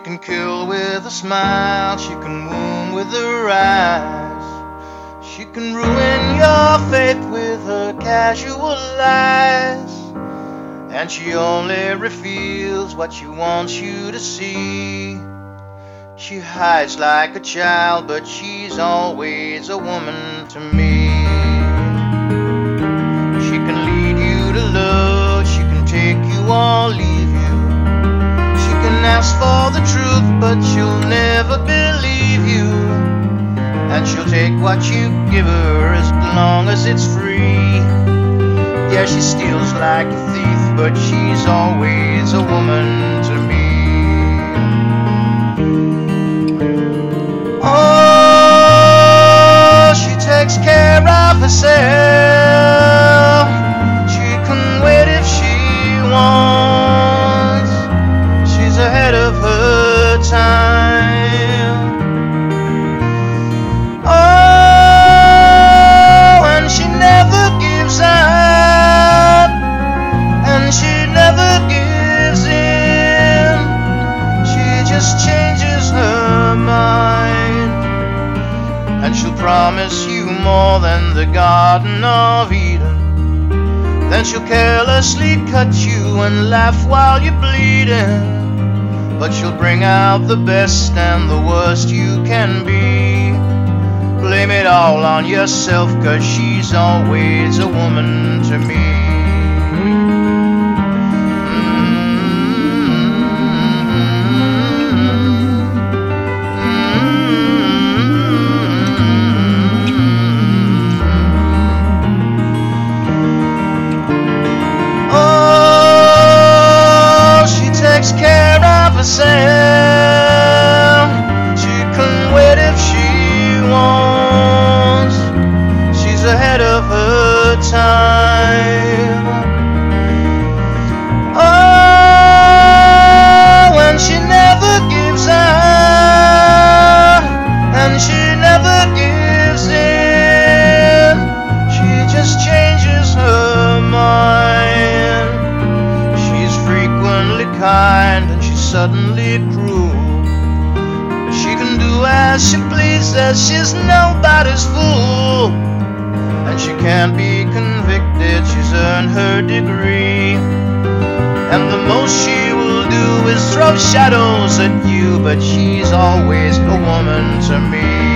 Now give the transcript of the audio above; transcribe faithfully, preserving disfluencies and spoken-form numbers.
can kill with a smile, she can wound with her eyes. She can ruin your faith with her casual lies. And she only reveals what she wants you to see. She hides like a child, but she's always a woman to me. She can lead you to love, she can take you or leave you. She can ask for the truth, but she'll never believe you. And she'll take what you give her as long as it's free. Yeah, she steals like a thief, but she's always a woman to me. Oh, she takes care of herself. She can wait if she wants. She's ahead of her time. Oh, and she never gives up, and she never gives in. She just changes her mind, and she'll promise you more than the Garden of Eden. Then she'll carelessly cut you and laugh while you're bleeding. But she'll bring out the best and the worst you can be. Blame it all on yourself, 'cause she's always a woman to me. Care of herself. She can wait if she wants. She's ahead of her time. Oh, and she never gives up, and she never gives in. She just changes her mind. She's frequently kind and she's suddenly cruel. She can do as she pleases, she's nobody's fool. And she can't be convicted, she's earned her degree. And the most she will do is throw shadows at you, but she's always a woman to me.